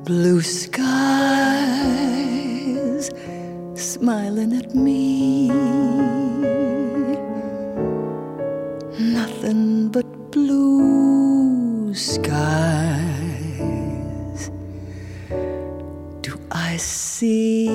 Blue skies smiling at me, nothing but blue skies do I see.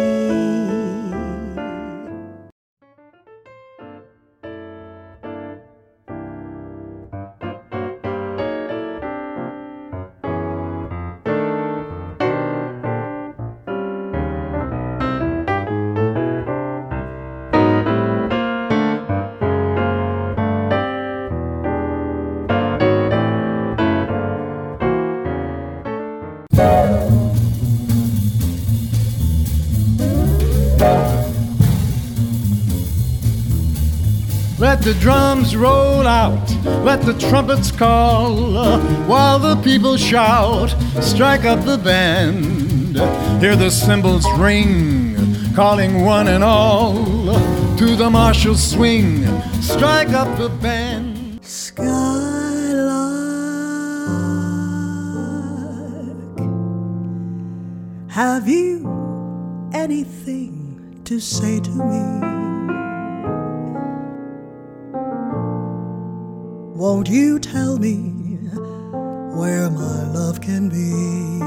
Let the drums roll out, let the trumpets call, while the people shout, strike up the band. Hear the cymbals ring, calling one and all, to the martial swing, strike up the band. Skylark, have you anything to say to me? Won't you tell me where my love can be?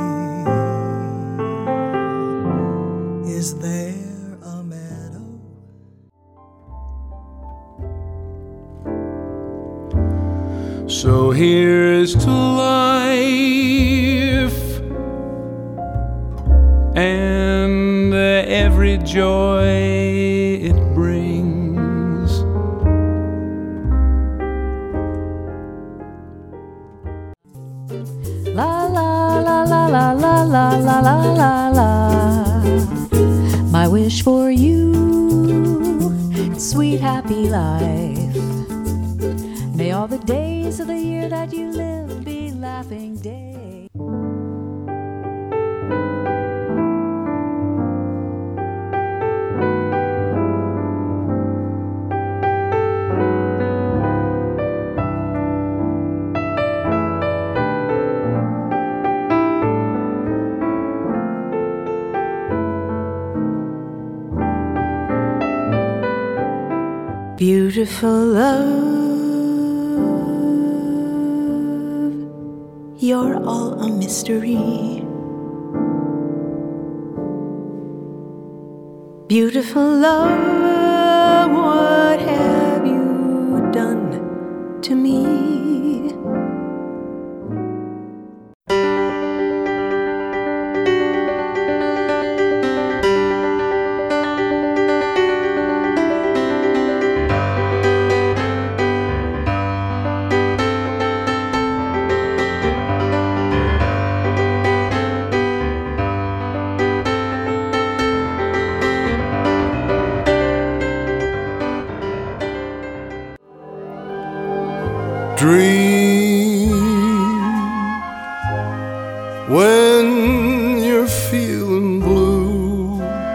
Is there a meadow? So here's to life and every joy it brings. La la la la la la la la la la la. My wish for you, sweet happy life. May all the days of the year that you live be laughing days. Beautiful love, you're all a mystery. Beautiful love, what have you done to me? Dream when you're feeling blue.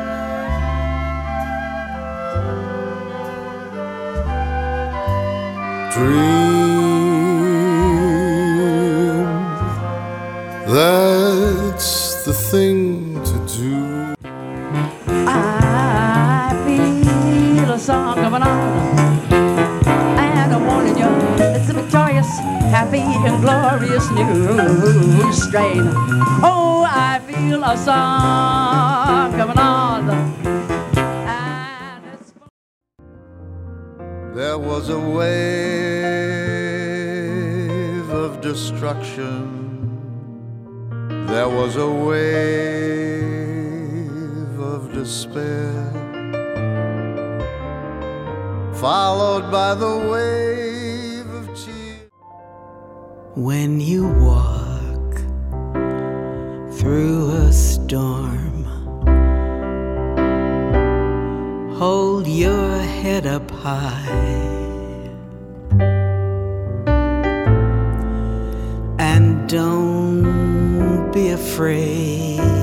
Dream, that's the thing to do. I feel a song coming on, and I'm warning you, it's a victorious, happy and glorious new strain. Oh, I feel a song coming on, and it's... There was a wave of destruction. There was a wave of despair, followed by the wave of cheer. When you walk through a storm, hold your head up high and don't be afraid